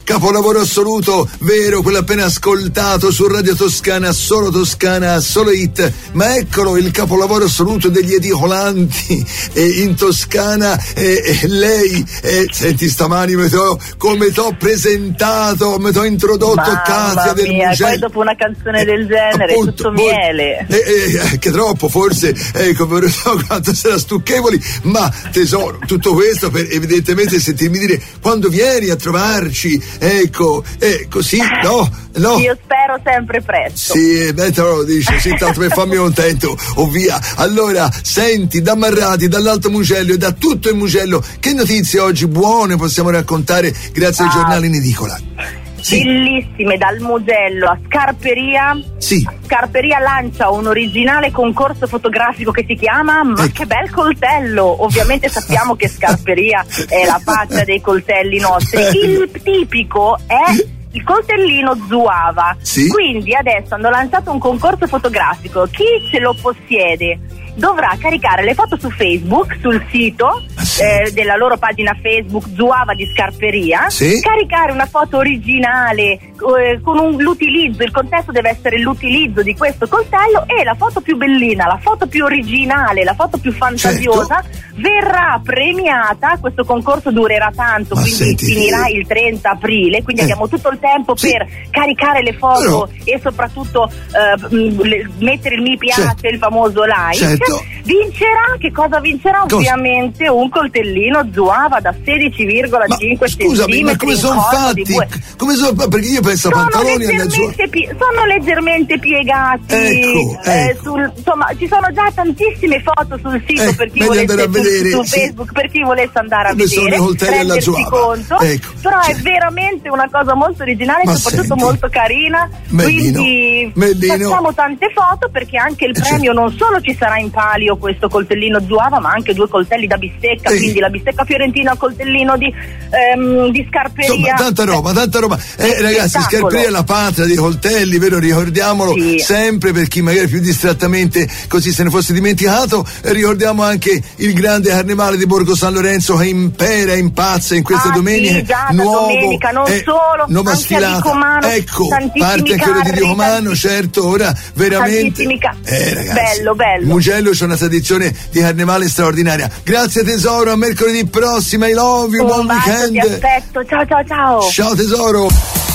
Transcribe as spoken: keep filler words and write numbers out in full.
capolavoro assoluto, vero, quello appena ascoltato su Radio Toscana, solo Toscana, solo hit, ma eccolo il capolavoro assoluto degli edicolanti eh, in Toscana, eh, eh, lei, eh, senti stamani me t'ho, come t'ho presentato, me t'ho introdotto Mamma Katia del mia, Mugello. poi dopo una canzone del genere, appunto, tutto voi, miele. Eh, eh, che troppo, forse, ecco, non so quanto sarà stucchevoli, ma tesoro, tutto questo per evidentemente sentirmi dire quando vieni a trovarci, ecco, eh, così, no, no. Io spero sempre presto. Sì, beh, te lo dice, sì, tanto per farmi contento, o via. Allora, senti, da Marrati, dall'Alto Mugello e da tutto il Mugello, che notizie oggi buone possiamo raccontare grazie ai ah, giornali in edicola? Sì. Bellissime, dal Mugello a Scarperia. Sì. Scarperia lancia un originale concorso fotografico che si chiama Ma ecco. che bel coltello. Ovviamente sappiamo che Scarperia è la patria dei coltelli nostri. Il tipico è il coltellino Zuava. Sì. Quindi adesso hanno lanciato un concorso fotografico. Chi ce lo possiede dovrà caricare le foto su Facebook, sul sito sì. eh, della loro pagina Facebook Zuava di Scarperia, sì. caricare una foto originale eh, con un, l'utilizzo, il contesto deve essere l'utilizzo di questo coltello, e la foto più bellina, la foto più originale, la foto più fantasiosa certo. verrà premiata. Questo concorso durerà tanto, Ma quindi senti, finirà il trenta aprile, quindi eh. abbiamo tutto il tempo sì. per caricare le foto Però, e soprattutto eh, m- le, mettere il mi piace, certo. il famoso like. Certo. Vincerà, che cosa vincerà? Cosa? Ovviamente un coltellino Zuava da sedici virgola cinque scusami, ma come sono fatti? Come sono, perché io penso a sono pantaloni alla leggermente, pi- sono leggermente piegati. Ecco, eh, ecco. sul, insomma, ci sono già tantissime foto sul sito Eh, per chi meglio volesse andare a vedere, su, su sì. Facebook, per chi volesse andare a Come sono vedere, i coltelli alla rendersi Zuava. conto. Ecco, Però cioè. è veramente una cosa molto originale e Ma soprattutto senti. molto carina. Mellino, Quindi Mellino. facciamo tante foto, perché anche il Eh, premio certo. non solo ci sarà in palio questo coltellino Zuava, ma anche due coltelli da bistecca, Ehi. quindi la bistecca fiorentina, il coltellino di, ehm, di Scarperia. Insomma, tanta roba, tanta roba. Eh, ragazzi, spettacolo. Scarperia è la patria dei coltelli, vero? Ricordiamolo Sì. sempre, per chi magari più distrattamente così se ne fosse dimenticato. E ricordiamo anche il grande carnevale di Borgo San Lorenzo che impera, impazza in queste ah, domeniche. Sì, già, nuovo, domenica, non eh, solo, nuova anche sfilata. a Vicomano, Ecco, tantissimi parte anche quello di carri, Vicomano, tanti- certo, ora veramente. tantissimi ca- eh, ragazzi, bello, bello. Mugello c'è una tradizione di carnevale straordinaria. Grazie tesoro, a mercoledì prossimo, I love you, Un buon bacio, weekend. ti aspetto, ciao ciao ciao. Ciao tesoro.